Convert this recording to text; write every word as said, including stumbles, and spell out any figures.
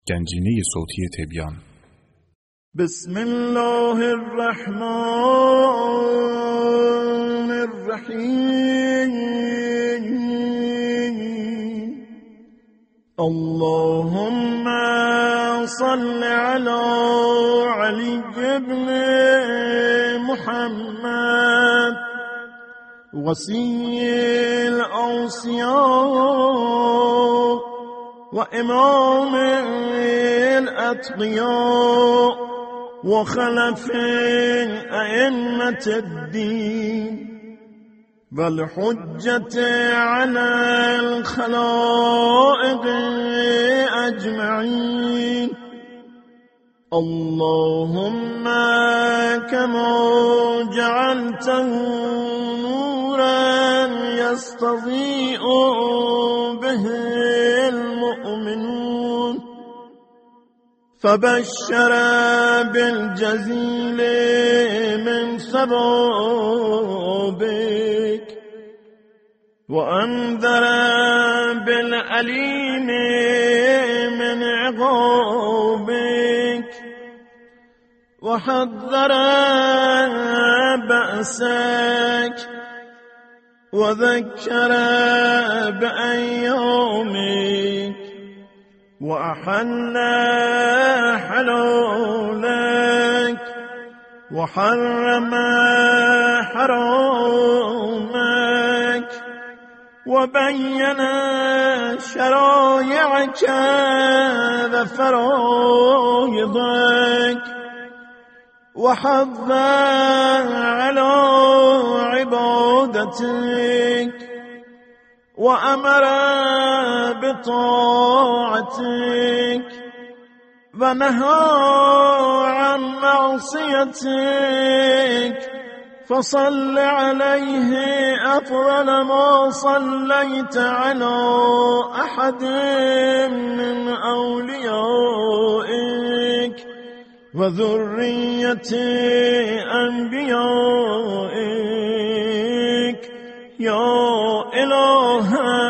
گنجینه صوتی تبیان. بسم الله الرحمن الرحیم. اللهم صل على علی ابن محمد وصی الاوصیاء و امام الاتقیاء و خلف ائمة الدین و الحجة على الخلائق اجمعین. اللهم كما جعلته نورا يستضيء به المؤمنون فبشر بالجزيل من ثوابك وأنذر بالأليم من عقابك وحذر بأسك وذكر بأيامك وأحل حلالك وحرم حرامك وبين شرائعك وفرائضك وحض على عبادتك وأمر بطاعتك ونهى عن معصيتك فصل عليه أفضل ما صليت على أحد من أوليائك وذرية أنبيائك يا إله